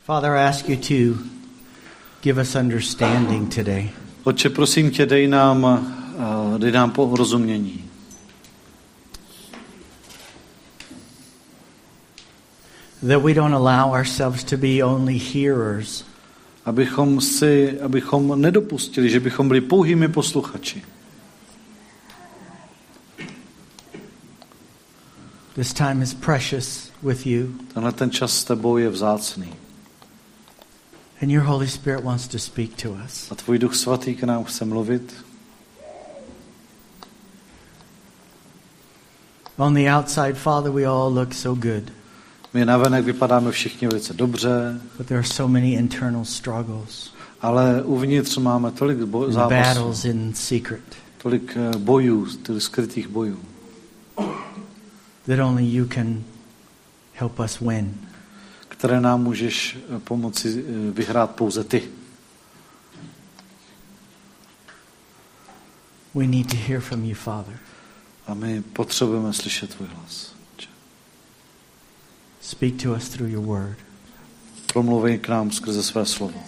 Father, I ask you to give us understanding today. Otče, prosím tě, dej nám porozumění. That we don't allow ourselves to be only hearers. Abychom nedopustili, že bychom byli pouhými posluchači. This time is precious with you. Tenhle ten čas s tebou je vzácný. And your Holy Spirit wants to speak to us. A tvůj Duch Svatý k nám chce mluvit. On the outside, Father, we all look so good. My navenek vypadáme všichni velice dobře. But there are so many internal struggles. Ale uvnitř máme tolik zápasů. Battles in secret. Tolik bojů, tolik skrytých bojů. That only you can help us win. Které nám můžeš pomoci vyhrát pouze ty. We need to hear from you, Father. A my potřebujeme slyšet tvůj hlas. Speak to us through your word. Promluvej k nám skrze své slovo.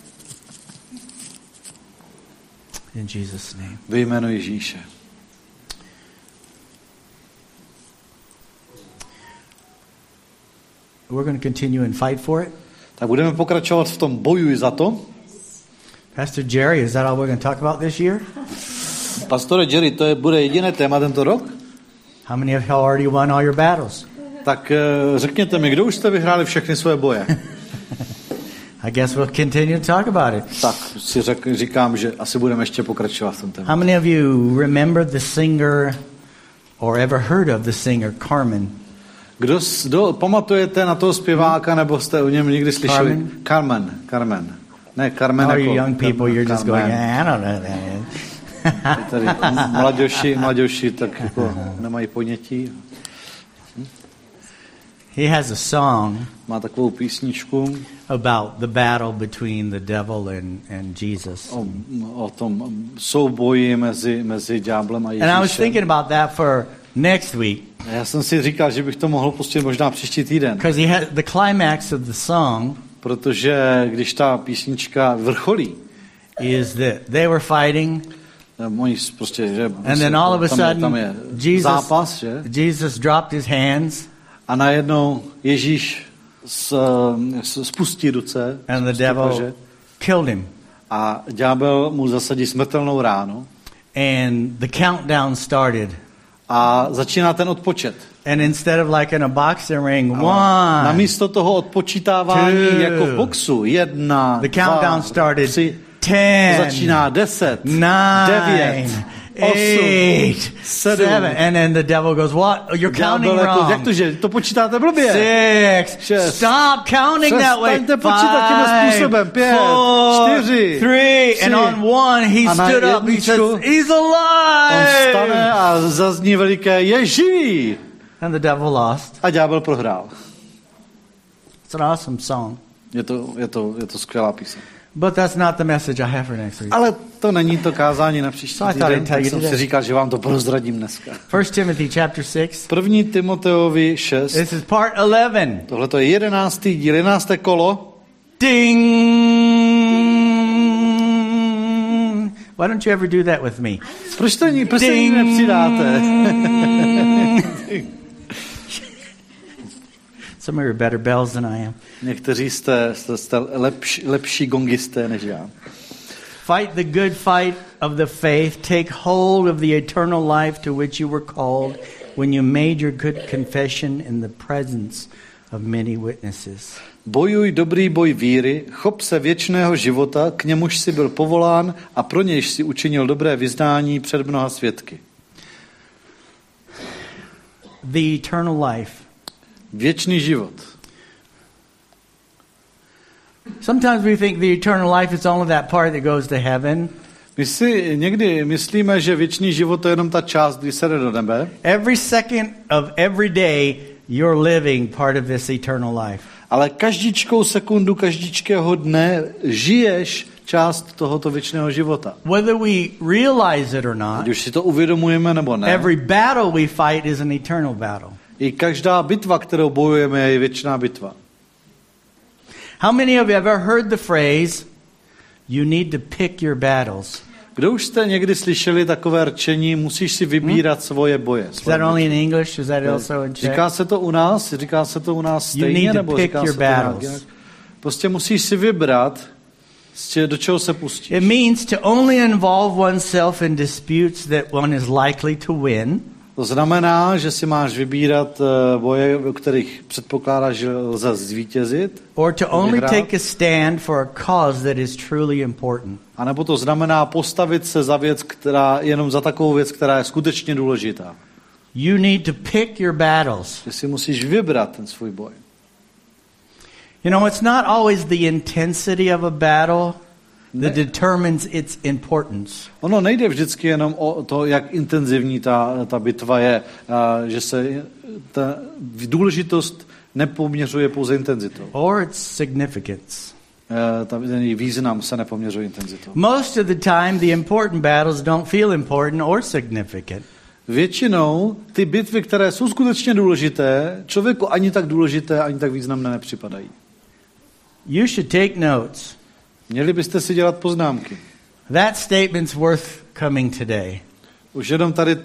In Jesus' name. Ve jménu Ježíše. We're going to continue and fight for it. Tak budeme pokračovat v tom boju za to. Pastor Jerry, is that all we're going to talk about this year? Pastore Jerry, to bude jediné téma tento rok? How many of you already won all your battles? Tak řekněte mi, kdo už jste vyhráli všechny své boje? I guess we'll continue to talk about it. Tak si říkám, že asi budeme ještě pokračovat v tom tématu. How many of you remember the singer or ever heard of the singer Carmen? Kdo pamatujete na toho zpěváka, nebo jste o něm někdy slyšeli? Carmen. Ne, Carmen All jako... you young people, you're just going, I don't know that. Tady mladější tak jako nemají ponětí. He has a song Má takovou písničku about the battle between the devil and Jesus. O tom souboji mezi ďáblem a Ježíšem. And I was thinking about that for next week. Já jsem si říkal, že bych to mohl pustit možná příští týden. Because he had the climax of the song, protože když ta písnička vrcholí, is that they were fighting, oni prostě, že and then all of a sudden tam je zápas, že? Jesus dropped his hands, a najednou Ježíš spustí ruce, and the devil killed him. A ďábel mu zasadí smrtelnou ránu. And the countdown started. A začíná ten odpočet. And instead of like in a boxing ring, namísto toho odpočítávání jako v boxu, 1, the countdown started 3, 10, začíná 10, 9, 8, 7, and then the devil goes, what? You're counting wrong. Jak to, že to počítáte blbě? 6, stop counting that way. 5, 4, 3, and on 1 he stood up. He says, he's alive. On vstane a zazní veliké, je živý. And the devil lost. A ďábel prohrál. It's an awesome song. Je to skvělá píseň. But that's not the message I have for next week. Ale to není to kázání na příští týden, tak jsem si říkal, že vám to prozradím dneska. 1 Timothy chapter 6. 1. Timoteovi 6. This is part 11. Tohle to je 11. díl, 11. kolo. Ding! Why don't you ever do that with me? Proč to nepřidáte? Some of you are better bells than I am. Někteří jste lepší gongisté než já. Fight the good fight of the faith. Take hold of the eternal life to which you were called when you made your good confession in the presence of many witnesses. Bojuj dobrý boj víry, chop se věčného života, k němuž si byl povolán a pro nějž si učinil dobré vyznání před mnoha svědky. The eternal life. Věčný život. Sometimes we think the eternal life is only that part that goes to heaven. My si někdy myslíme, že věčný život je jenom ta část, kdy se jde do nebe. Every second of every day you're living part of this eternal life. Ale každičkou sekundu, každičkého dne žiješ část tohoto věčného života. Whether we realize it or not. Ať už si to uvědomujeme nebo ne. Every battle we fight is an eternal battle. I každá bitva, kterou bojujeme, je věčná bitva. How many of you ever heard the phrase, you need to pick your battles? Kdo už jste někdy slyšeli takové rčení, musíš si vybírat svoje boje? Is that only in English? Is that also in Czech? Říká se to u nás stejně, nebo říká se to nějak? Prostě musíš si vybrat, do čeho se pustíš. It means to only involve oneself in disputes that one is likely to win. To znamená, že si máš vybírat boje, o kterých předpokládáš, že lze zvítězit. Or to only take a stand for a cause that is truly important. A nebo to znamená postavit se za věc, jenom za takovou věc, která je skutečně důležitá. You need to pick your battles. Že si musíš vybrat ten svůj boj. You know, it's not always the intensity of a battle that determines its importance. Ono nejde vždycky jenom o to, jak intenzivní ta bitva je, že se ta důležitost nepoměřuje pouze intenzitou. Or its significance. Ten význam se nepoměřuje intenzitou. Most of the time the important battles don't feel important or significant. Většinou ty bitvy, které jsou skutečně důležité, člověku ani tak důležité, ani tak významné nepřipadají. You should take notes. Měli byste si dělat poznámky. That statement's worth coming today. Už jenom tady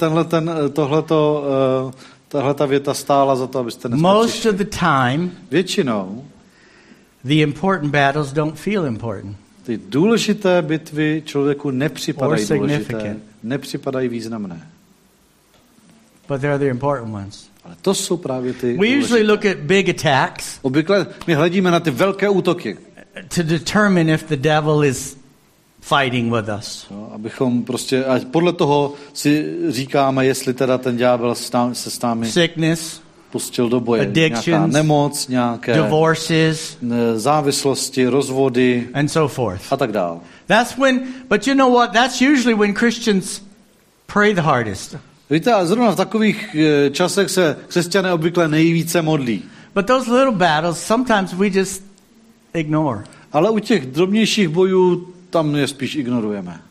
tahleta věta stála za to, abyste dneska Most přišli. of the time, Většinou the important battles don't feel important. ty důležité bitvy člověku nepřipadají Or důležité, significant. nepřipadají významné. But they're the important ones. Ale to jsou právě ty We usually důležité. look at big attacks Obvykle my hledíme na ty velké útoky, to determine if the devil is fighting with us. abychom prostě, a podle toho si říkáme, jestli teda ten ďábel se s námi Sickness, pustil do boje. addictions, Nějaká nemoc, nějaké divorces, závislosti, rozvody and so forth. a tak dále. That's when, but you know what? That's usually when Christians pray the hardest. Víte, a zrovna v takových časech se křesťané obvykle nejvíce modlí. But those little battles, sometimes we just ignore. Ale u těch drobnějších bojů tam je spíš ignorujeme.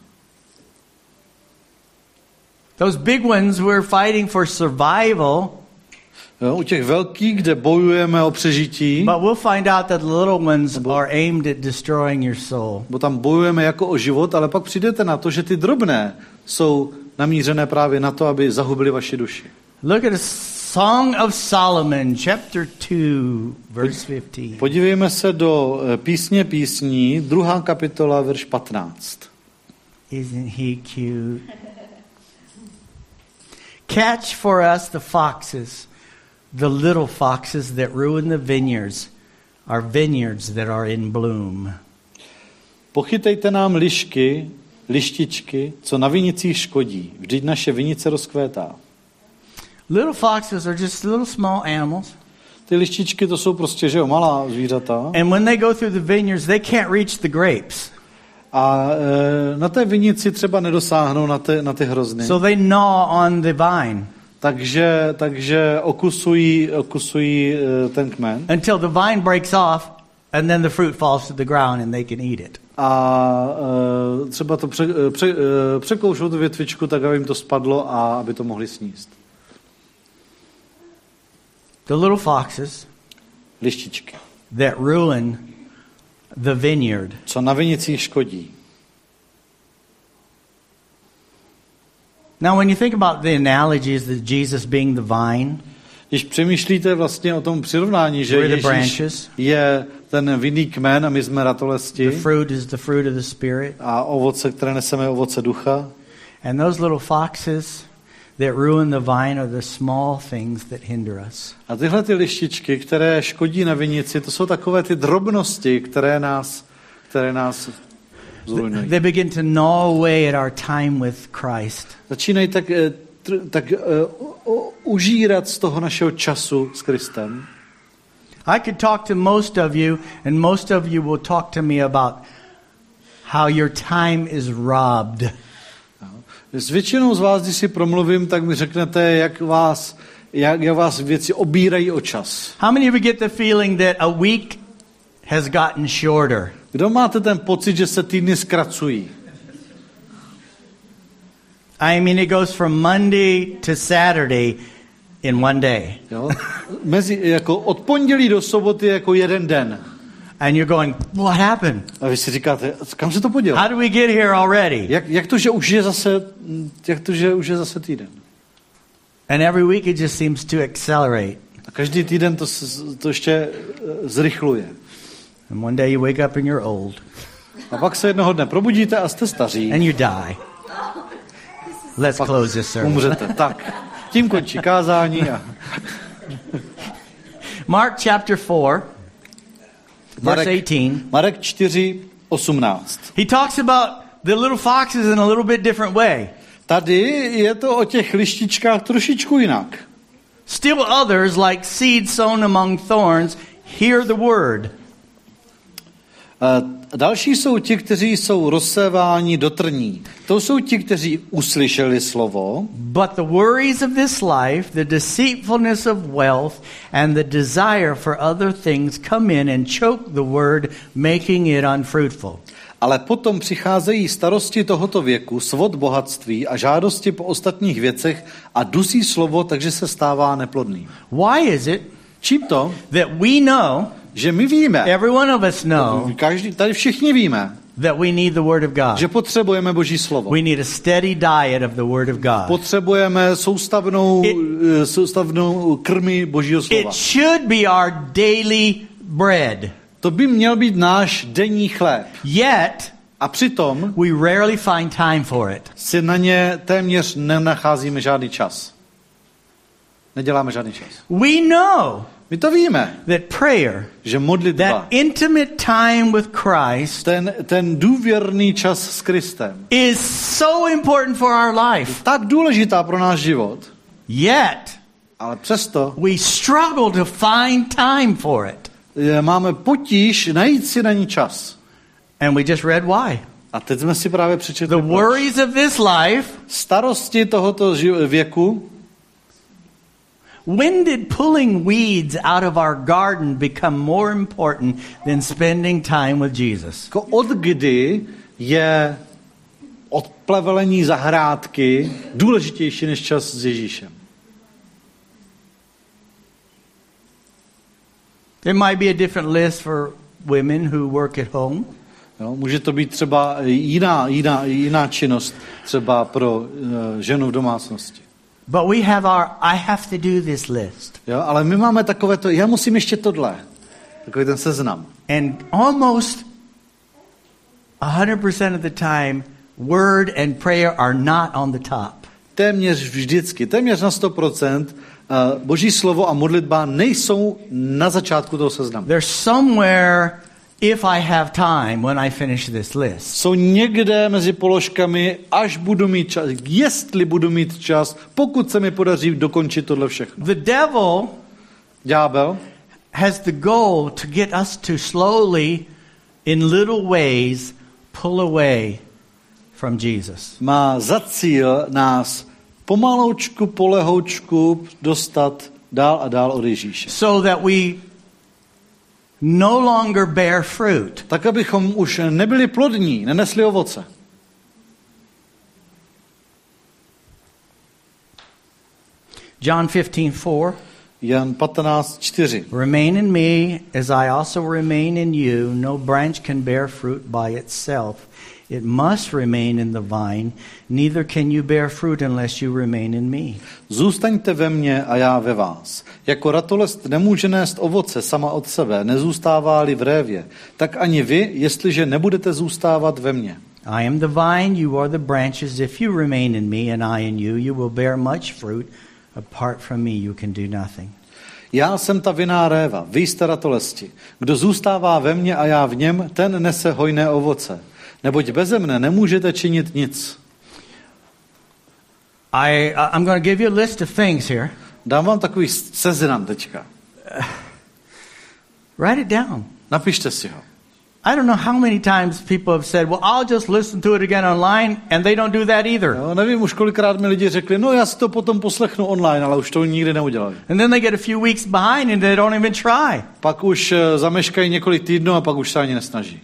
Those big ones we're fighting for survival, Jo, u těch velkých, kde bojujeme o přežití, but we'll find out that the little ones are aimed at destroying your soul. bo tam bojujeme jako o život, ale pak přijdete na to, že ty drobné jsou namířené právě na to, aby zahubili vaši duši. Look at a Song of Solomon, chapter 2, verse 15. Podívejme se do písně písní, 2. kapitola, verš 15. Isn't he cute? Catch for us the foxes, the little foxes that ruin the vineyards, our vineyards that are in bloom. Pochytejte nám lišky, lištičky, co na vinicích škodí. Vždyť naše vinice rozkvétá. Little foxes are just little small animals. Ty lištičky to jsou prostě, že jo, malá zvířata. And when they go through the vineyards, they can't reach the grapes. A na té vinici třeba nedosáhnou na ty hrozny. So they gnaw on the vine. Takže okusují ten kmen. Until the vine breaks off and then the fruit falls to the ground and they can eat it. A třeba to překoušou tu větvičku, tak aby jim to spadlo a aby to mohli sníst. The little foxes Lištičky. that ruin the vineyard. Co na vinicích škodí. Now when you think about the analogies that Jesus being the vine, Když přemýšlíte vlastně o tom přirovnání, že we're the Ježíš branches, je ten vinný kmen a my jsme ratolesti the fruit is the fruit of the Spirit, a ovoce, které neseme, ovoce ducha. and those little foxes that ruin the vine are the small things that hinder us. A tyhle ty lištičky, které škodí na vinici, to jsou takové ty drobnosti, které nás zrujnují. They begin to gnaw away at our time with Christ. Začínají tak užírat z toho našeho času s Kristem. I could talk to most of you, and most of you will talk to me about how your time is robbed. S většinou z vás, když si promluvím, tak mi řeknete, jak vás věci obírají o čas. How many of you get the feeling that a week has gotten shorter? Kdo máte ten pocit, že se týdny zkracují? I mean, it goes from Monday to Saturday in one day. Jo? Jako od pondělí do soboty jako jeden den. And you're going, what happened? A vy si říkáte, kam se to podělo? How did we get here already? Jak to, že už je zase týden? And every week it just seems to accelerate. A každý týden to ještě zrychluje. And one day you wake up and you're old. A pak se jednoho dne probudíte a jste staří. And you die. Let's close this sermon. Umřete. Tak, tím končí kázání. Mark chapter 4, verse 18. Marek 4:18. He talks about the little foxes in a little bit different way. Tady je to o těch lištičkách trošičku jinak. Still others, like seed sown among thorns, hear the word. Další jsou ti, kteří jsou rozséváni do trní. To jsou ti, kteří uslyšeli slovo. But the worries of this life, the deceitfulness of wealth, and the desire for other things come in and choke the word, making it unfruitful. Ale potom přicházejí starosti tohoto věku, svod bohatství a žádosti po ostatních věcech a dusí slovo, takže se stává neplodným. Why is it Čím to? that we know, Že my víme, every one of us know, tady všichni víme, that we need the word of God? že potřebujeme Boží slovo. We need a steady diet of the word of God. Potřebujeme soustavnou krmi Božího slova. It should be our daily bread. To by měl být náš denní chléb. Yet, A přitom we rarely find time for it. si na ně téměř nenacházíme žádný čas. Neděláme žádný čas. We know My to víme, that prayer, že modlitba, that intimate time with Christ, ten důvěrný čas s Kristem, is so important for our life. tak důležitá pro náš život, Yet, ale přesto we struggle to find time for it. máme potíž najít si na ní čas. And we just read why. A teď jsme si právě přečetli, The worries of this life. starosti tohoto věku. When did pulling weeds out of our garden become more important than spending time with Jesus? Od kdy je odplevelení zahrádky důležitější než čas s Ježíšem? There might be a different list for women who work at home. Jo, může to být třeba jiná činnost, třeba pro ženu v domácnosti. But we have our I have to do this list. Jo, ale my máme takové to, já musím ještě tohle. Takový ten seznam. And almost 100% of the time, word and prayer are not on the top. Téměř vždycky, téměř na 100%, Boží slovo a modlitba nejsou na začátku toho seznamu. They're somewhere if I have time when I finish this list. Jsou někde mezi položkami, až budu mít čas, jestli budu mít čas, pokud se mi podaří dokončit tohle všechno. The devil Ďábel has the goal to get us to slowly, in little ways, pull away from Jesus. má za cíl nás pomaloučku, polehoučku dostat dál a dál od Ježíše. So that we no longer bear fruit. Tak, abychom už nebyli plodní, nenesli ovoce. John 15:4. Jan 15:4. Remain in me as I also remain in you. No branch can bear fruit by itself. It must remain in the vine. Neither can you bear fruit unless you remain in me. Zůstaňte ve mně a já ve vás. Jako ratolest nemůže nést ovoce sama od sebe, nezůstává-li v révě. Tak ani vy, jestliže nebudete zůstávat ve mně. I am the vine, you are the branches. If you remain in me and I in you, you will bear much fruit. Apart from me, you can do nothing. Já jsem ta vinná réva, vy jste ratolesti. Kdo zůstává ve mně a já v něm, ten nese hojné ovoce. Neboť beze mne nemůžete činit nic. I'm going to give you a list of things here. Dám vám takový seznam teďka. Write it down. Napište si ho. I don't know how many times people have said, well, I'll just listen to it again online, and they don't do that either. Jo, nevím, už kolikrát mi lidi řekli, no já si to potom poslechnu online, ale už to nikdy neudělali. And then they get a few weeks behind and they don't even try. Pak už zameškají několik týdnů a pak už se ani nesnaží.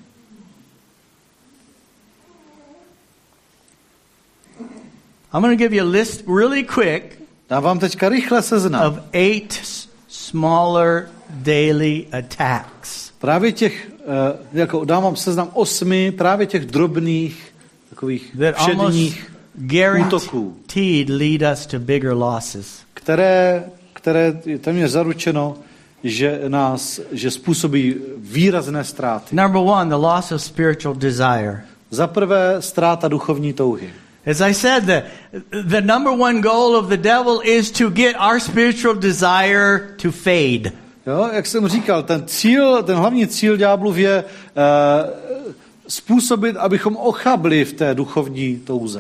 I'm going to give you a list really quick Dám vám teďka rychle seznam. of 8 smaller daily attacks. Právě těch jako dávám seznam 8 právě těch drobných, takových všedních útoků, lead us to bigger losses. které téměř zaručeno, že způsobí výrazné ztráty. Number 1, the loss of spiritual desire. Za prvé, ztráta duchovní touhy. As I said, the number 1 goal of the devil is to get our spiritual desire to fade. Jo, jak jsem říkal, ten hlavní cíl ďáblův je způsobit, abychom ochabli v té duchovní touze.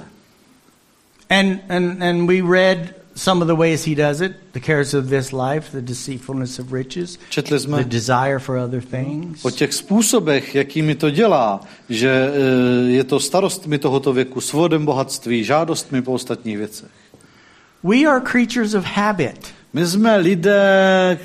And we read some of the ways he does it, the cares of this life, the deceitfulness of riches, četli jsme the desire for other things. O těch způsobech, jakými to dělá, že je to starostmi tohoto věku, svodem bohatství, žádostmi po ostatních věcech. We are creatures of habit. My jsme lidé,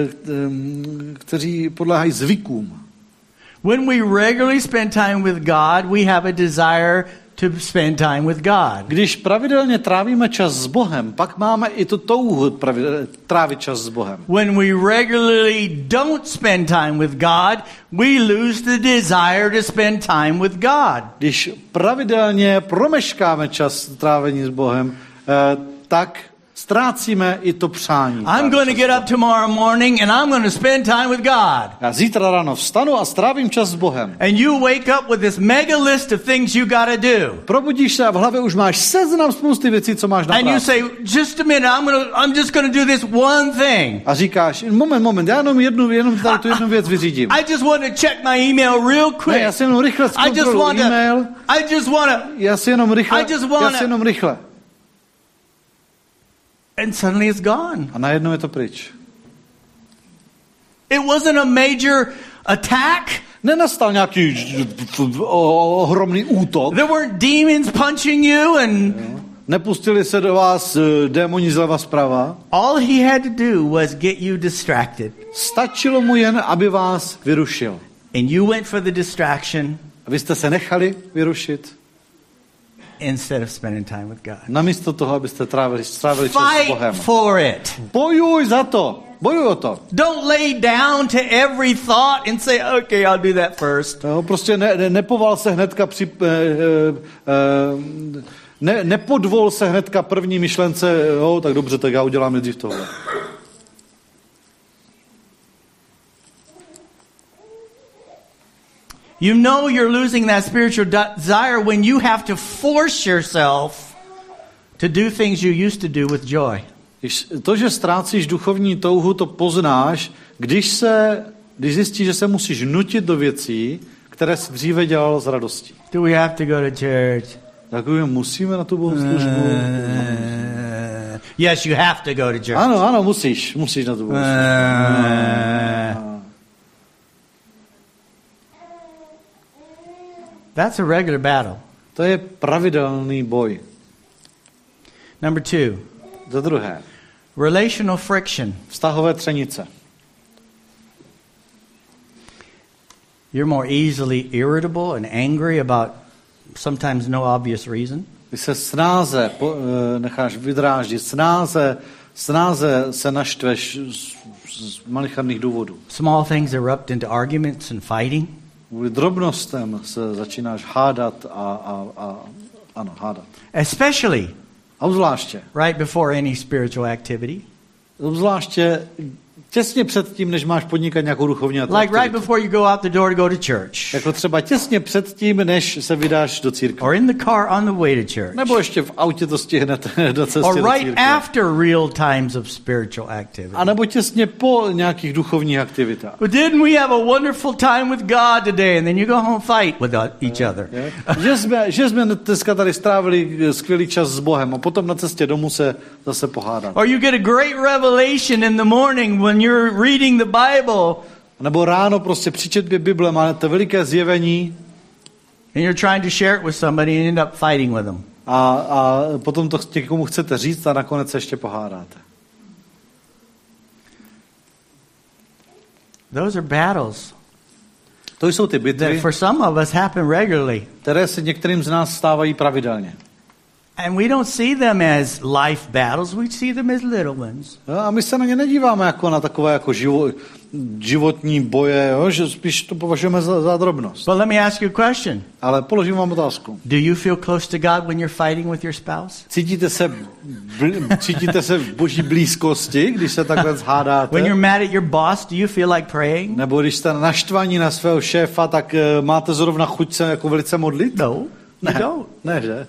kteří podléhají zvykům. When we regularly spend time with God, we have a desire to spend time with God. Když pravidelně trávíme čas s Bohem, pak máme i tu touhu trávit čas s Bohem. When we regularly don't spend time with God, we lose the desire to spend time with God. Když pravidelně promeškáme čas trávení s Bohem, tak ztrácíme i to přání. I'm going to get up tomorrow morning and I'm going to spend time with God. Já zítra ráno vstanu a strávím čas s Bohem. And you wake up with this mega list of things you got to do. Probudíš se a v hlavě už máš seznam spousty věcí, co máš na práci. And you say, just a minute, I'm just going to do this one thing. A říkáš, moment, já jenom tady tu jednu věc vyřídím. I just want to check my email real quick. Ne, já si jenom rychle zkontroluji e-mail. Já si jenom rychle. And suddenly it's gone. A najednou je to pryč. It wasn't a major attack. Nenastal nějaký ohromný útok. There weren't demons punching you and nepustili se do vás démoni zleva zprava. All he had to do was get you distracted. Stačilo mu jen, aby vás vyrušil. And you went for the distraction. A vy jste se nechali vyrušit. Instead of spending time with God. Namísto toho, abyste strávili čas s Bohem. Fight for it. Bojuj za to. Bojuj o to. Don't lay down to every thought and say, okay, I'll do that first. No, prostě nepoval se hnedka nepodvol se hnedka první myšlence, jo, tak dobře, tak já udělám nejdřív tohle. You know you're losing that spiritual desire when you have to force yourself to do things you used to do with joy. To, že ztrácíš duchovní touhu, to poznáš, když zjistíš, že se musíš nutit do věcí, které jsi dříve dělal s radostí. Do we have to go to church? Tak musíme na tu bohoslužbu. Yes, you have to go to church. Ano, musíš na tu bohoslužbu. That's a regular battle. To je pravidelný boj. Number 2. Za druhé. Relational friction. Vztahové třenice. You're more easily irritable and angry about sometimes no obvious reason. Ty se snáze necháš vydráždit, snáze se naštveš z malicherných důvodů. Small things erupt into arguments and fighting. Kvůli drobnostem se začínáš hádat a hádat. Especially obzvláště right before any spiritual activity. Obzvláště těsně před tím, než máš podnikat nějakou duchovní aktivitu. Like right before you go out the door to go to church. Jako třeba těsně před tím, než se vydáš do církve. Or in the car on the way to church. Nebo ještě v autě to stihnete do cesty or do right církve. After real times of spiritual activity. A nebo těsně po nějakých duchovních aktivitách. But didn't we have a wonderful time with God today and then you go home and fight with each other. Že jsme dneska tady strávili skvělý čas s Bohem a potom na cestě domů se zase pohádat. Or you get a great revelation in the morning when you're reading the Bible. Nebo ráno prostě při četbě Bible máte veliké zjevení. And you're trying to share it with somebody and end up fighting with them. A potom to někomu chcete říct a nakonec se ještě pohádáte. Those are battles. To jsou ty bitvy, that for some of us happen regularly. Které se některým z nás stávají pravidelně. And we don't see them as life battles, we see them as little ones. Jo, a my se na ně nedíváme jako na takové jako životní boje, jo, že spíš to považujeme za drobnost. But let me ask you a question. Ale položím vám otázku. Do you feel close to God when you're fighting with your spouse? Cítíte se v Boží blízkosti, když se takhle hádáte? When you're mad at your boss, do you feel like praying? Nebo když jste naštvaní na svého šéfa, tak máte zrovna chuť se jako velice modlit? No, you don't. Ne, že?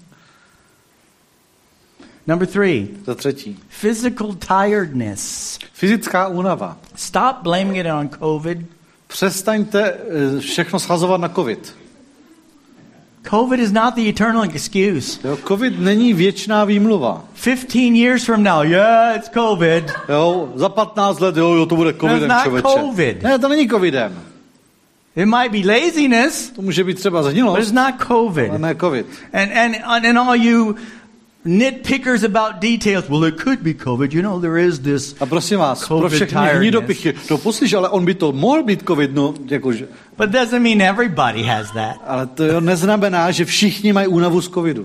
Number 3. Za třetí. Physical tiredness. Fyzická únava. Stop blaming it on COVID. Přestaňte všechno shazovat na COVID. COVID is not the eternal excuse. Jo, COVID není věčná výmluva. 15 years from now, yeah, it's COVID. Jo, za 15 let, jo, to bude covidem, That's not člověče. COVID. Ne, to není covidem. It might be laziness, To může být třeba but it's zhnilost, not COVID. ale ne covid. And all you nitpickers about details, well, it could be COVID. You know, there is this. A prosím vás, pro COVID všechny tiredness. hnidopichy, no poslyš, ale on by to mohl být covid, no, jakože. But doesn't mean everybody has that. Ale to neznamená, že všichni mají únavu z covidu.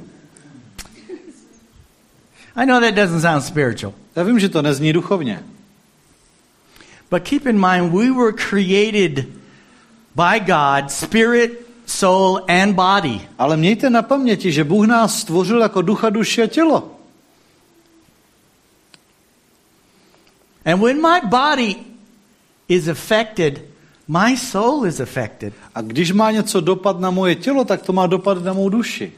I know that doesn't sound spiritual. Já vím, že to nezní duchovně. But keep in mind, we were created by God, spirit, soul, and body. Ale mějte na paměti, že Bůh nás stvořil jako ducha, duši a tělo. And when my body is affected, my soul is affected. A když má něco dopad na moje tělo, tak to má dopad na mou duši.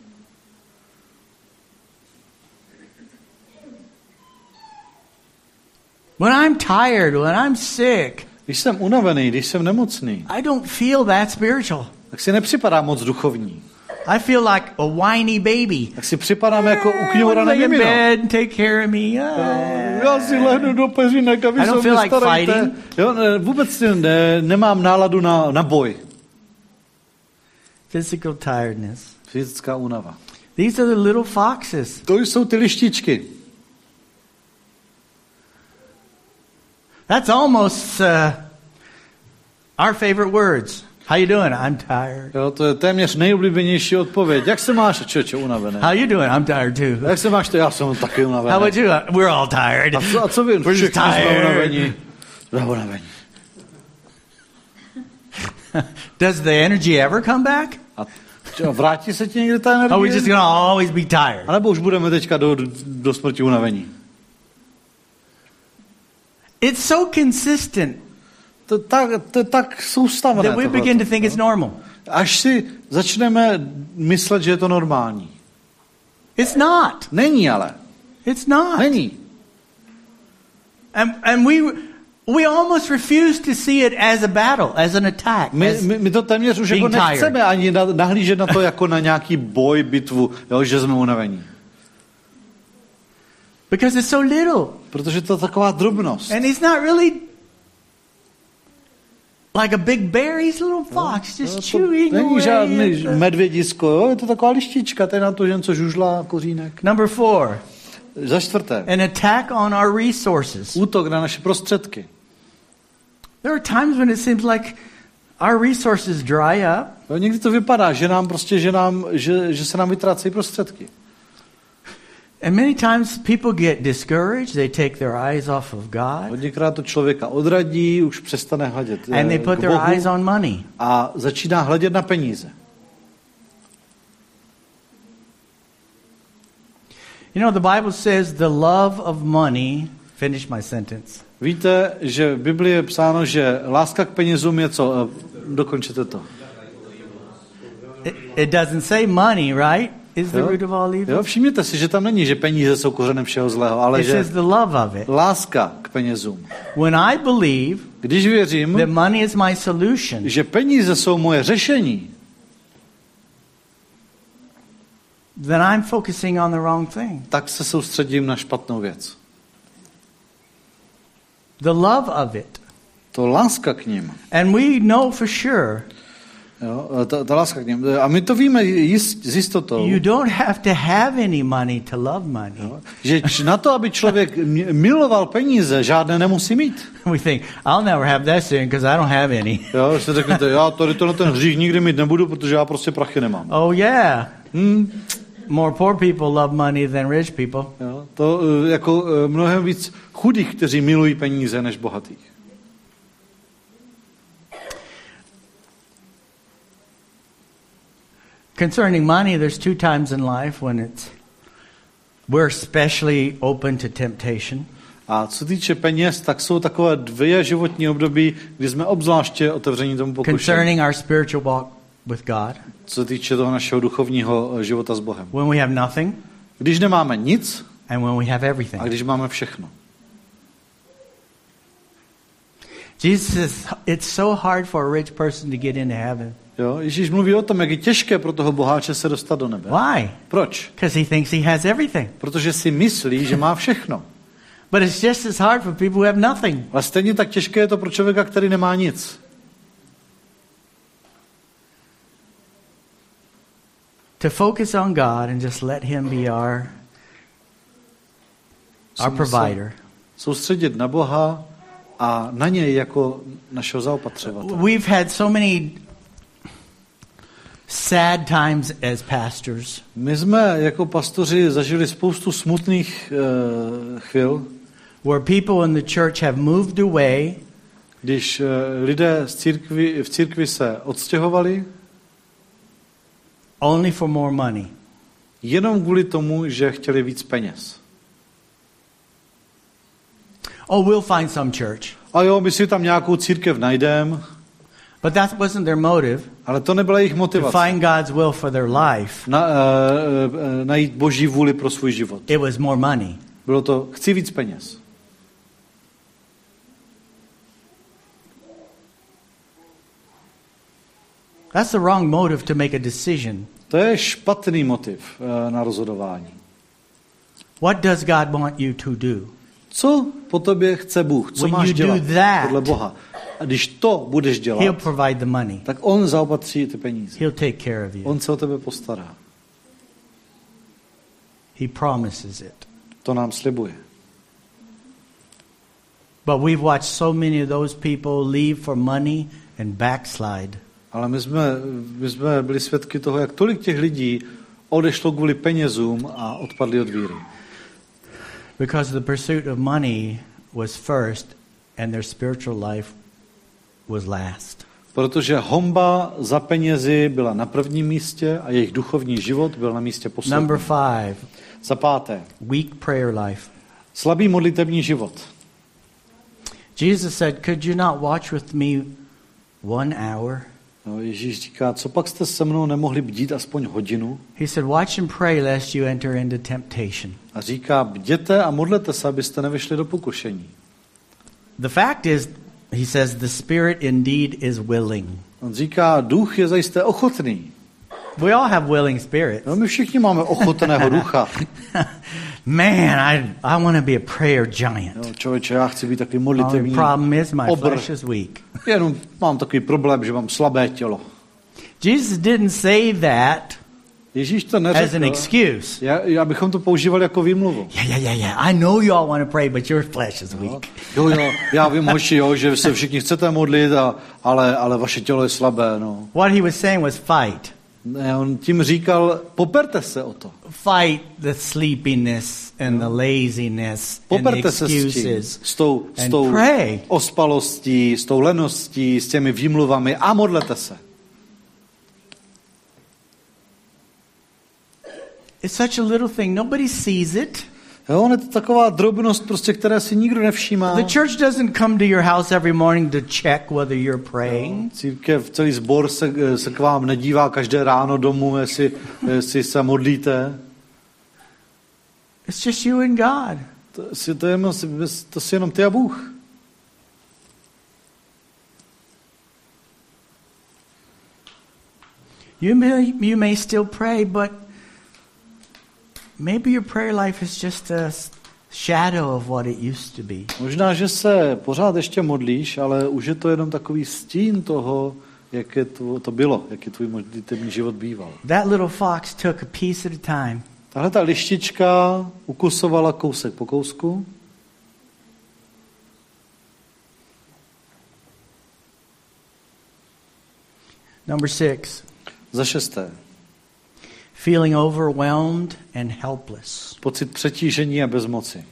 When I'm tired, when I'm sick, Když jsem unavený, když jsem nemocný, I don't feel that spiritual. tak si nepřipadá moc duchovní. I feel like a whiny baby. Tak si připadám jako I ukňourané lay in mimino. bed and take care of me. Já si lehnu do peřínek a vy I don't se feel mě like starejte. fighting. Jo, vůbec nemám náladu na boj. Physical tiredness. Fyzická únava. These are the little foxes. To jsou ty lištičky. That's almost our favorite words. How you doing? I'm tired. Jo, to je téměř nejoblíbenější odpověď. Jak se máš, člověče, unavený? How you doing? I'm tired too. Jak se máš to? Já jsem taky unavený. How about you? We're all tired. A co vy? We're just Všichni jsme tired. unavení. Jsme unavení. Does the energy ever come back? A vrátí se ti někde ta energie? Or are we just going to always be tired? A nebo už budeme teďka do smrti unavení? It's so consistent To je tak soustavné. that we begin to think it's normal. Až si začneme myslet, že je to normální. It's not. Není ale. It's not. Není. And we almost refuse to see it as a battle, as an attack. My to téměř už jako being tired. nechceme ani nahlížet na to jako na nějaký boj, bitvu, jo, že jsme unavení. Because it's so little. Protože to je taková drobnost. And he's not really like a big bear, he's a little fox, just chewing Není away. žádný medvědisko, jo, je to taková lištička, to je na to, že něco žužlá kořínek. Number 4, Za čtvrté, an attack on our resources. útok na naše prostředky. There are times when it seems like our resources dry up. Jo, někdy to vypadá, že se nám vytrácejí prostředky. And many times people get discouraged, they take their eyes off of God, Hodněkrát to člověka odradí, už přestane hledět and they put k their Bohu eyes on money. a začíná hledět na peníze. You know, the Bible says the love of money, finish my sentence. Víte, že v Biblii je psáno, že láska k penězům je co? Dokončete to. It doesn't say money, right? Is the Jo? root of all evil? Jo, všimněte si, že tam není, že peníze jsou kořenem všeho zlého, ale It že says the love of it. láska k penězům. When I believe Když věřím, that money is my solution, že peníze jsou moje řešení, then I'm focusing on the wrong thing. tak se soustředím na špatnou věc. The love of it. To láska k ním. And we know for sure Jo, ta láska k ním. A my to víme s jistotou, you don't have to have any money to love money. jo, že na to, aby člověk miloval peníze, žádné nemusí mít. We think, I'll never have that sin because I don't have any. Jo, si řeknete, já tady ten hřích nikdy mít nebudu, protože já prostě prachy nemám. Oh yeah. more poor people love money than rich people. Jo, to jako mnohem víc chudých, kteří milují peníze, než bohatých. Concerning money, there's two times in life when we're especially open to temptation. A co týče peněz, tak jsou takové dvě životní období, kdy jsme obzvláště otevření tomu pokušení. Concerning our spiritual walk with God. Co týče toho našeho duchovního života s Bohem. When we have nothing. Když nemáme nic. And when we have everything. A když máme všechno. Jesus says it's so hard for a rich person to get into heaven. Jo, Ježíš mluví o tom, jak je těžké pro toho boháče se dostat do nebe. Why? Proč? Because he thinks he has everything. Protože si myslí, že má všechno. But it's just as hard for people who have nothing. Ale stejně tak těžké je to pro člověka, který nemá nic. To focus on God and just let him be our provider. Soustředit na Boha a na něj jako našeho zaopatřovatele. We've had so many sad times as pastors. My jsme jako pastoři zažili spoustu smutných chvil, where people in the church have moved away, když lidé v církvi se odstěhovali, only for more money. Jenom kvůli tomu, že chtěli víc peněz. Oh, we'll find some church. A jo, my si tam nějakou církev najdeme. But that wasn't their motive. Ale to nebyla jejich motivace. To find God's will for their life. Najít Boží vůli pro svůj život. It was more money. Bylo to, chci víc peněz. That's the wrong motive to make a decision. To je špatný motiv na rozhodování. What does God want you to do? Co po tobě chce Bůh? Co máš dělat podle Boha? A když to budeš dělat, He'll provide the money. Tak on zaopatří ty peníze. He'll take care of you. On se o tebe postará. He promises it. To nám slibuje. But we've watched so many of those people leave for money and backslide. Ale my jsme byli svědky toho, jak tolik těch lidí odešlo kvůli penězům a odpadli od víry. Because the pursuit of money was first and their spiritual life was last. Protože honba za penězi byla na prvním místě a jejich duchovní život byl na místě posledním. Number 5. Za páté. Weak prayer life. Slabý modlitební život. Jesus said, "Could you not watch with me 1 hour?" No, Ježíš říká, co pak jste se mnou nemohli bdít aspoň hodinu? He said, "Watch and pray lest you enter into temptation." A říká, bděte a modlete se, abyste nevyšli do pokušení. The fact is, he says, the spirit indeed is willing. On říká, duch je zajisté ochotný. We all have willing spirits. No, my všichni máme ochotného ducha. Man, I want to be a prayer giant. No, člověče, já chci být takový modlitevní problem is my obr. flesh is weak. Jenom mám takový problém, že mám slabé tělo. Jesus didn't say that Ježíš to as an neřekl, excuse. abychom to používali jako výmluvu. Yeah. I know you all want to pray, but your flesh is weak. Jo, já vím, hoši, jo, že se všichni chcete modlit, ale vaše tělo je slabé. No. What he was saying was fight. Ne, on tím říkal, poperte se o to. Fight the sleepiness and the laziness and the Poperte se excuses s tou pray. ospalostí, s tou leností, s těmi výmluvami a modlete se. It's such a little thing. Nobody sees it. Jo, je to taková drobnost, prostě, které si nikdo nevšímá. The church doesn't come to your house every morning to check whether you're praying. Církev, celý sbor se k vám nedívá každé ráno domů, jestli se modlíte. It's just you and God. To si jenom ty a Bůh. You may still pray, but maybe your prayer life is just a shadow of what it used to be. Možná, že se pořád ještě modlíš, ale už je to jenom takový stín toho, jak je to bylo, jak je tvůj modlitevní život býval. That little fox took a piece at a time. Tahle ta lištička ukusovala kousek po kousku. Number 6. Za šesté. feeling overwhelmed and helpless. Pocit přetížení a bezmoci.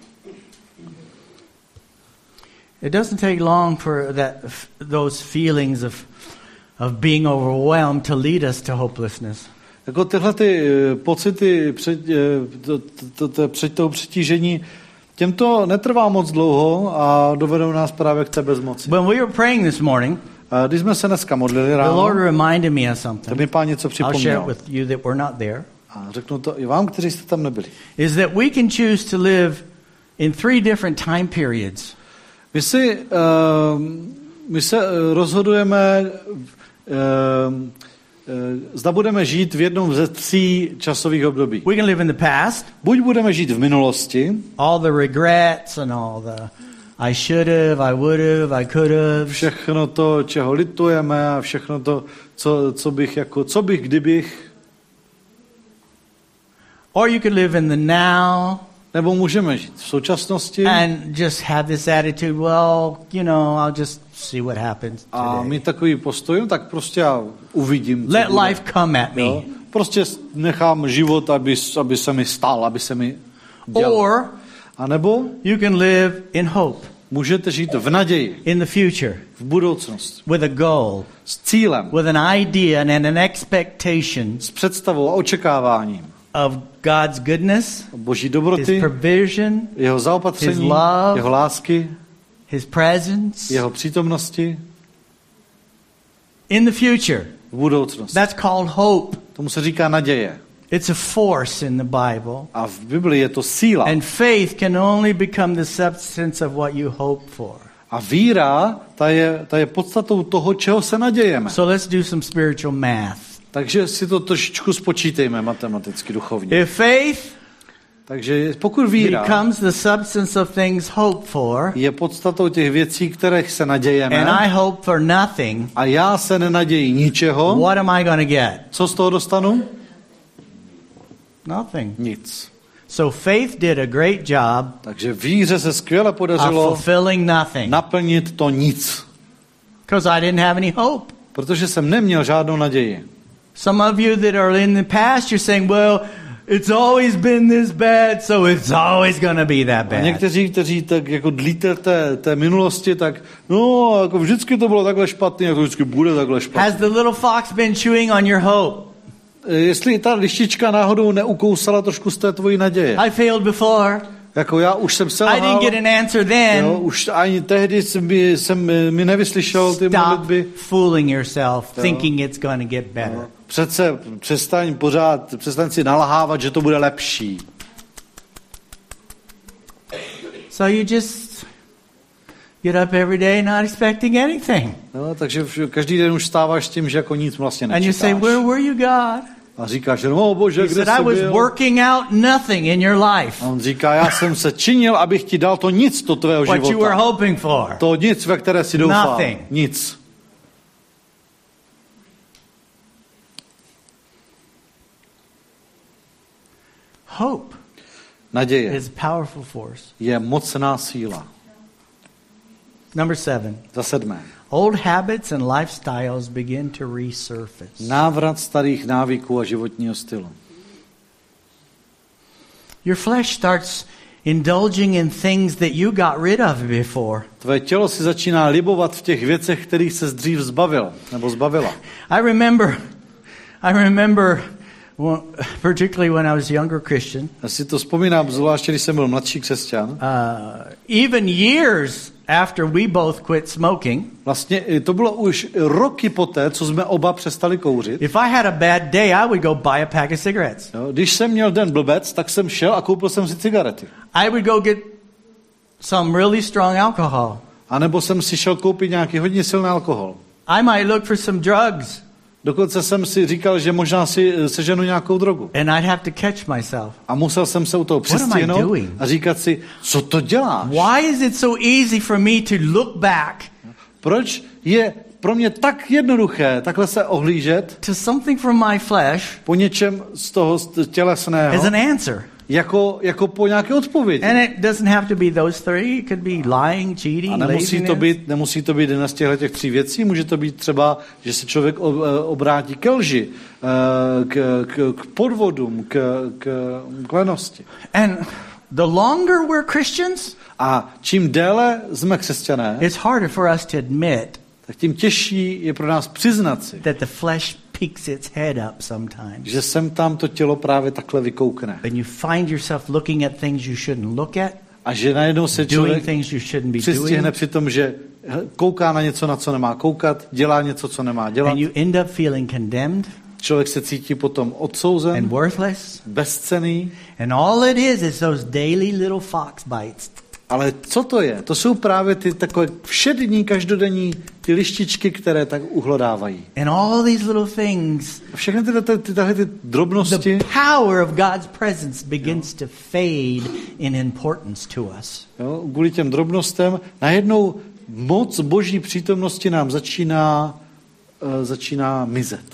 It doesn't take long for those feelings of being overwhelmed to lead us to hopelessness. Jako tyhle ty pocity před tou přetížení, těm to netrvá moc dlouho a dovedou nás právě k té bezmoci. When we were praying this morning, když jsme se dneska modlili the ráno, Lord reminded me of tak something. mi Pán něco I'll share it připomněl. with you that we're not there. A řeknu to i vám, kteří jste tam nebyli. Is that we can choose to live in 3 different time periods. My se rozhodujeme, zda budeme žít v jednom ze 3 časových období. We can live in the past, Buď budeme žít v minulosti, all the regrets and all the I should have, I would have, I could have. všechno to, čeho litujeme a všechno to, co bych, kdybych. Or you could live in the now Nebo můžeme žít v současnosti and just have this attitude, well, I'll just see what happens a today. mít takový postoj, no tak prostě já uvidím, co Let bude. life come at me. Jo? Prostě nechám život, aby se mi stal, aby se mi děl. Or A nebo you can live in hope, můžete žít v naději, in the future, v budoucnosti, with a goal, s cílem, with an idea and an expectation s představou a očekáváním of God's goodness, Boží His dobroty, provision, jeho His zaopatření, love, jeho lásky, His presence jeho přítomnosti in the future. v budoucnosti. That's called hope. Tomu se říká naděje. It's a force in the Bible. A v Biblii je to síla. And faith can only become the substance of what you hope for. A víra, ta je podstatou toho, čeho se nadějeme. So let's do some spiritual math. Takže si to trošičku spočítejme matematicky, duchovně. If faith Takže pokud víra becomes the substance of things hoped for, je podstatou těch věcí, kterých se nadějeme, and I hope for nothing, a já se nenaději ničeho, what am I going to get? co z toho dostanu? Nothing. Nic. So faith did a great job Takže víře se skvěle of podařilo fulfilling nothing naplnit to nic. because I didn't have any hope. Protože jsem neměl žádnou naději. Some of you that are in the past, you're saying, well, it's always been this bad, so it's always going to be that A bad. někteří, kteří tak jako dlíte té minulosti, tak no, jako vždycky to bylo takhle špatný, jako vždycky bude takhle špatný. Has the little fox been chewing on your hope? Jestli ta lištička náhodou neukousala trošku z té tvojí naděje. I failed before. Jako já už jsem I selhal, didn't get an answer then. jo, už ani tehdy jsem mi nevyslyšel ty Stop modlitby. fooling yourself, thinking it's going to get better. Přece přestaň si nalhávat, že to bude lepší. So you just get up every day not expecting anything. No, takže každý den už vstáváš s tím, že jako nic vlastně And you say, nečekáš. where were you, God? A říkáš, no Bože, He kde said, I jsi was byl? working out nothing in your life. A on říká, já jsem se činil, abych ti dal to nic do tvého What you were života. hoping for. To nic, ve které si doufal. Nothing. Nic. Hope Naděje is a powerful force. je mocná síla. Number 7. Za 7. Old habits and lifestyles begin to resurface. Návrat starých návyků a životního stylu. Your flesh starts indulging in things that you got rid of before. Tvé tělo si začíná libovat v těch věcech, kterých se dřív zbavil, nebo zbavila. I remember particularly when I was a younger Christian, Já si to vzpomínám, zvláště když jsem byl mladší křesťan. even years after we both quit smoking, Vlastně to bylo už roky poté, co jsme oba přestali kouřit. if I had a bad day, I would go buy a pack of cigarettes. Jo, když jsem měl den blbec, tak jsem šel a koupil jsem si cigarety. I would go get some really strong alcohol. A nebo jsem si šel koupit nějaký hodně silný alkohol. I might look for some drugs, Dokonce jsem si říkal, že možná si seženu nějakou drogu. and I'd have to catch myself. A musel jsem se u toho What am I přestihnout doing? a říkat si, co to děláš? Why is it so easy for me to look back Proč je pro mě tak jednoduché takhle se ohlížet to something from my flesh po něčem z toho tělesného as an answer? jako po nějaké odpovědi. And it doesn't have to be those three. It could be lying, cheating, A nemusí to být jedna z těch tří věcí, může to být třeba, že se člověk obrátí ke lži, k podvodům, k lenosti. And the longer we're Christians, a čím déle jsme křesťané, it's harder for us to admit tak tím těžší je pro nás přiznat si, that the flesh peeks its head up sometimes. že sem tam to tělo právě takhle vykoukne. And you find yourself looking at things you shouldn't look at. A že najednou se člověk přistihne při tom, že kouká na něco, na co nemá koukat, dělá něco, co nemá dělat. And you end up feeling condemned. Člověk se cítí potom odsouzen, and worthless. bezcenný. And all it is those daily little fox bites. Ale co to je? To jsou právě ty takové všední, každodenní ty lištičky, které tak uhlodávají. And all these little things. Všechny ty drobnosti. The power of God's presence begins to fade in importance to us. Jo, kvůli těm drobnostem najednou moc Boží přítomnosti nám začíná mizet.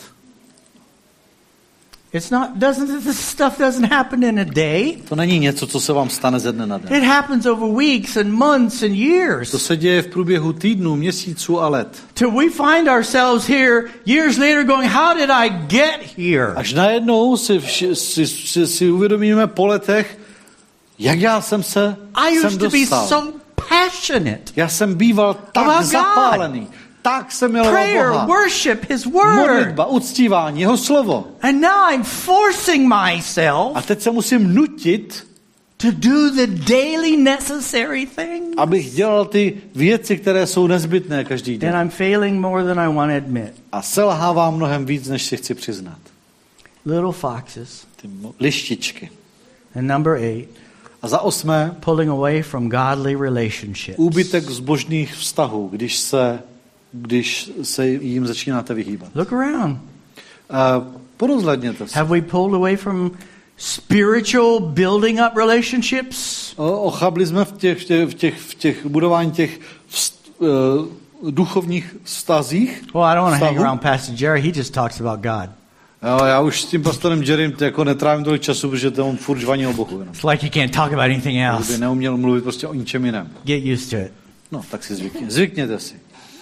This stuff doesn't happen in a day. To není něco, co se vám stane ze dne na den. It happens over weeks and months and years. To se děje v průběhu týdnů, měsíců a let. Till we find ourselves here years later going, how did I get here? Až najednou si uvědomíme po letech, jak já jsem se sem dostal. I used to be so passionate. Já jsem býval tak zapálený. Tak jsem miloval Boha. Worship, His word. Modlitba, uctívání, jeho slovo. And now I'm forcing myself. A teď se musím nutit, to do the daily necessary things. Abych dělal ty věci, které jsou nezbytné každý den. And I'm failing more than I want to admit. A selhávám mnohem víc, než si chci přiznat. Little foxes. Ty lištičky. And number 8. A za 8. Pulling away from godly relationships. Úbytek zbožných vztahů, když se jim začínáte vyhýbat. Look around. Porozhlédněte se. Have we pulled away from spiritual building up relationships? Ochabli jsme v těch budování těch duchovních vztazích. Well, I don't want to hang around Pastor Jerry. He just talks about God. Jo, já už s tím pastorem Jerrym jako netrávím tolik času, protože to on furt žvaní o Bohu. It's like you can't talk about anything else. Kdyby neuměl mluvit prostě o ničem jiném. Get used to it. No, tak si zvykněte si.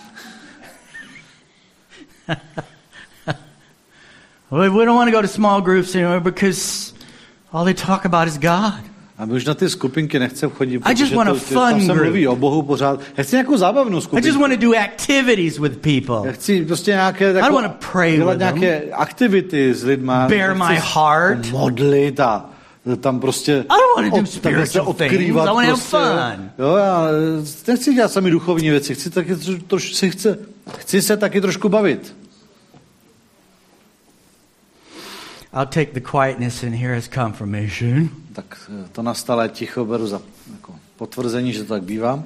We don't want to go to small groups anymore because all they talk about is God. A my už na ty skupinky nechceme chodit, protože tam se mluví o Bohu pořád. Já chci nějakou zábavnou skupinku. I just want to do activities with people. Já chci prostě nějaké dělat nějaké aktivity s lidma. Bare my heart. Modlit a tam prostě I don't want to do spiritual things. I want to have fun. Jo, já nechci dělat sami duchovní věci. Chci se taky trošku bavit. I'll take the quietness in here as confirmation. Tak to nastalé ticho beru za jako potvrzení, že to tak bývá.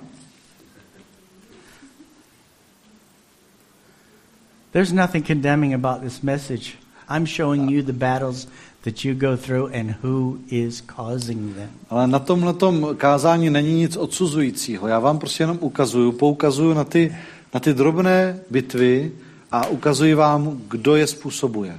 There's nothing condemning about this message. I'm showing you the battles that you go through and who is causing them. Ale na tomhletom kázání není nic odsuzujícího. Já vám prostě jenom poukazuju na ty drobné bitvy a ukazuji vám, kdo je způsobuje.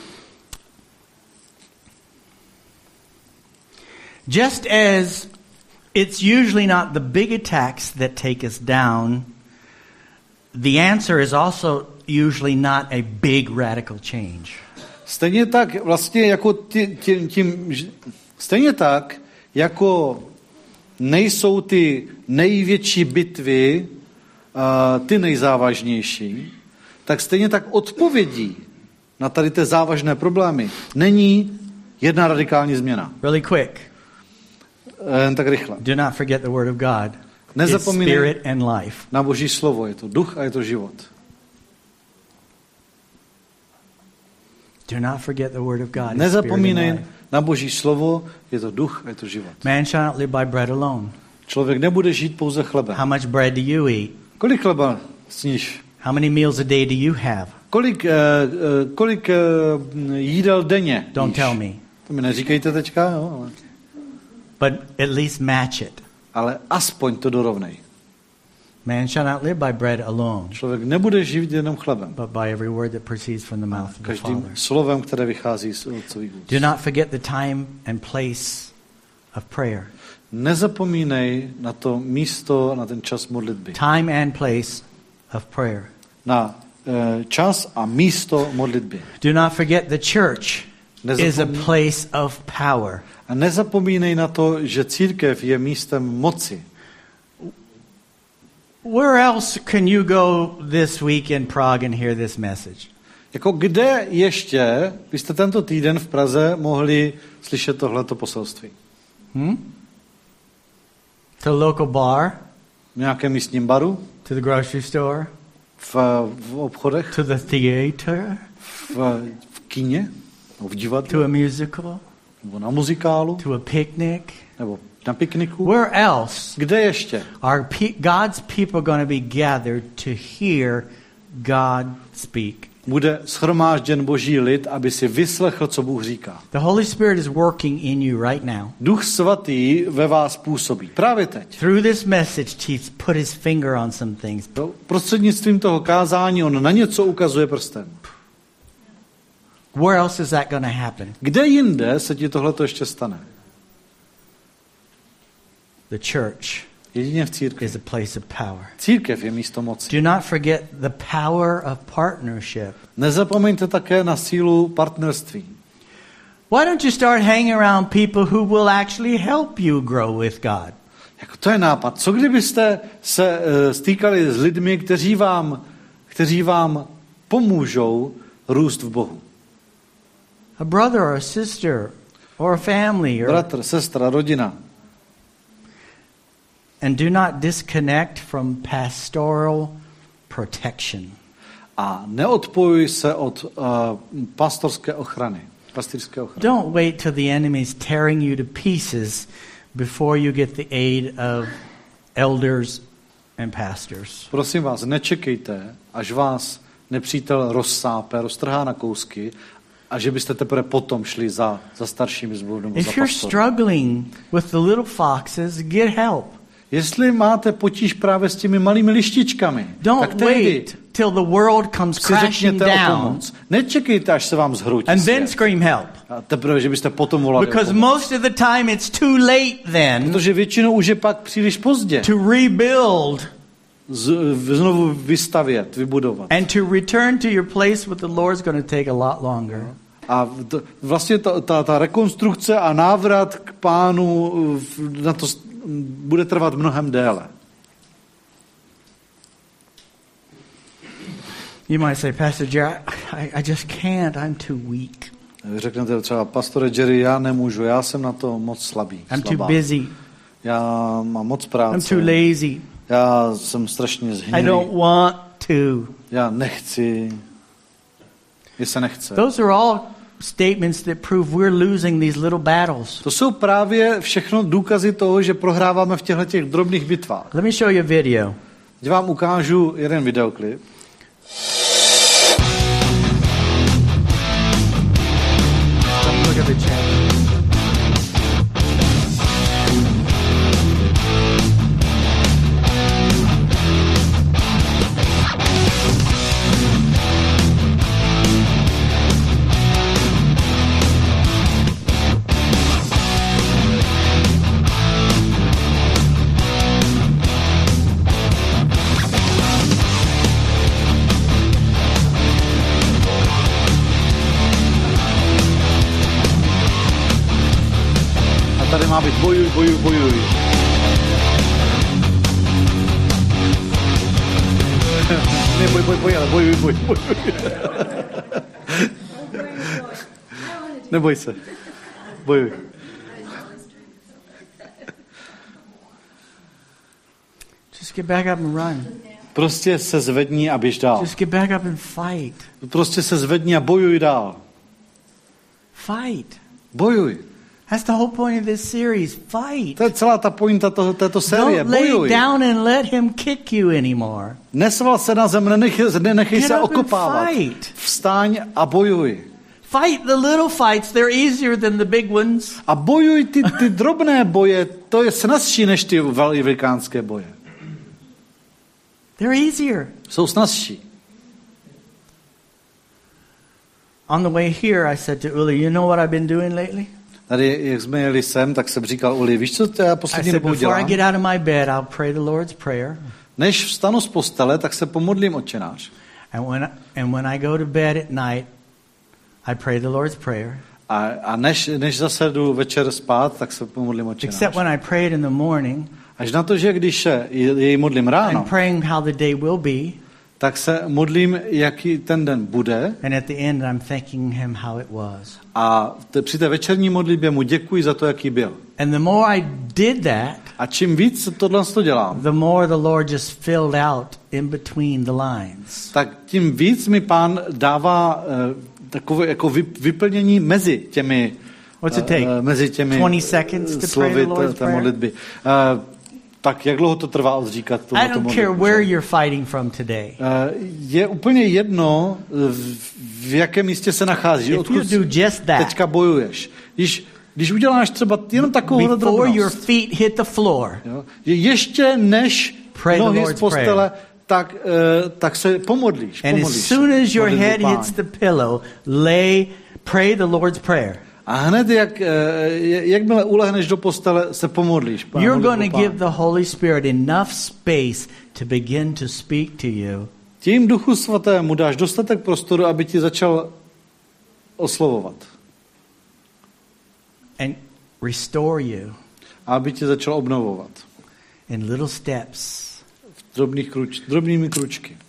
Just as it's usually not the big attacks that take us down, the answer is also usually not a big radical change. Stejně tak vlastně jako stejně tak jako nejsou ty největší bitvy ty nejzávažnější, tak stejně tak odpovědí na tady ty závažné problémy není jedna radikální změna. Really quick. Tak rychle. Do not forget the word of God. Nezapomínej spirit and life. Na Boží slovo. Je to duch a je to život. Do not forget the word of God. Nezapomínej na Boží slovo. Je to duch a je to život. Man shall not live by bread alone. Člověk nebude žít pouze chlebem. How much bread do you eat? Kolik chleba sníš? How many meals a day do you have? Kolik jídel denně? Don't tell me. To mi neříkejte teďka, jo, ale... But at least match it. Ale aspoň to dorovnej. Man shall not live by bread alone. Člověk nebude žít jenom chlebem. But by every word that proceeds from the mouth of the Father. Každým slovem, které vychází z Otcových úst. Do not forget the time and place of prayer. Nezapomínej na to místo, na ten čas modlitby. Time and place of prayer. Na čas a místo modlitby. Do not forget the church is a place of power. A nezapomínej na to, že církev je místem moci. Where else can you go this week in Prague and hear this message? Jako kde ještě byste tento týden v Praze mohli slyšet tohleto poselství? To a local bar? V nějakém místním baru? To the grocery store? V obchodech? To the theater? V kině? V divadle? To a musical? Nebo na muzikálu? To a picnic? Nebo na pikniku? Where else Kde ještě? are God's people going to be gathered to hear God speak? Bude shromážděn Boží lid, aby si vyslechl, co Bůh říká. The Holy Spirit is working in you right now. Duch svatý ve vás působí. Právě teď. Through this message, He's put His finger on some things. Prostřednictvím toho kázání on na něco ukazuje prstem. Where else is that going to happen? Kde jinde se ti tohleto ještě stane? The church Jedině v církvi. is a place of power. Církev je místo moci. Do not forget the power of partnership. Nezapomeňte také na sílu partnerství. Why don't you start hanging around people who will actually help you grow with God? Jako to je nápad. Co kdybyste se stýkali s lidmi, kteří vám pomůžou růst v Bohu? A brother or a sister or a family. Bratr, sestra, rodina. And do not disconnect from pastoral protection. A neodpojuj se od pastorské ochrany. Pastýřské ochrany. Don't wait till the enemy is tearing you to pieces before you get the aid of elders and pastors. Prosím vás, nečekejte, až vás nepřítel roztrhá na kousky a že byste teprve potom šli za staršími zboru. If you're struggling with the little foxes, get help. Jestli máte potíž právě s těmi malými lištičkami, tak wait till the world comes crashing down. Nečekejte, až se vám zhroutí and svět. then scream help. A teprve, že byste potom volali. Because most of the time it's too late then. Protože většinou už je pak příliš pozdě. To rebuild. Znovu vystavět, vybudovat. And to return to your place with the Lord's going to take a lot longer. A vlastně ta rekonstrukce a návrat k Pánu na to bude trvat mnohem déle. You might say, Pastor Jerry, I just can't. I'm too weak. Řeknete třeba, pastore Jerry, já nemůžu, já jsem na to moc slabý. I'm too busy. Já mám moc práce. I'm too lazy. Já jsem strašně zhnilý. I don't want to. Já nechci. Mně se nechce. Those are all statements that prove we're losing these little battles. To jsou právě všechno důkazy toho, že prohráváme v těchto drobných bitvách. Let me show you a video. Já vám ukážu jeden videoklip. Look at the chat. Tady má být bojuj. Ne, boj, ale bojuj. Neboj se. Bojuj. Just get back up and run. Prostě se zvedni a běž dál. Just get back up and fight. Prostě se zvedni a bojuj dál. Fight. Bojuj. That's the whole point of this series. Fight. To je celá ta pointa této série. Don't lay Bojuj. down and let him kick you anymore. Nesval se na zem, nenechej se Get up and okopávat. fight. Vstaň a bojuj. Fight the little fights. They're easier than the big ones. A bojuj ty drobné boje, to je snazší než ty velikánské boje. They're easier. Jsou snazší. On the way here, I said to Uli, you know what I've been doing lately? Tady, jak jsme jeli sem, tak jsem říkal Uli, víš, co já I poslední said, dobou before I dělám? get out of my bed, I'll pray the Lord's Prayer. Než vstanu z postele, tak se pomodlím Otčenáš. And when I go to bed at night, I pray the Lord's Prayer. A než zase jdu večer spát, tak se pomodlím Otčenáš. Except when I pray it in the morning, Až na to, že když se jej modlím I'm ráno, praying how the day will be. tak se modlím, jaký ten den bude. And at the end, I'm thanking him how it was. A při té večerní modlitbě mu děkuji za to, jaký byl. And the more I did that, A čím víc tohle dělám, the more the Lord just filled out in between the lines. tak tím víc mi Pán dává takové jako vyplnění mezi těmi What's it take? mezi těmi 20 seconds to pray slovy the Lord's té Prayer? modlitby. Tak jak dlouho to trvá odříkat I tomuto don't care modlitbu? where you're fighting from today. Je úplně jedno, v jakém místě se nacházíš, If you odkud do just that, teďka bojuješ. Když uděláš třeba jenom takovou before your drobnost, feet hit the floor, jo, že ještě než Pray the nohy z Lord's postele, tak se pomodlíš. and as soon as your head hits the pillow, pray the Lord's Prayer. A hned, jakmile ulehneš do postele, se pomodlíš. You're going to give the Holy Spirit enough space to begin to speak to you. Tím Duchu Svatému dáš dostatek prostoru, aby ti začal oslovovat. And restore you A aby tě začal obnovovat. in little steps. Drobnými kručky.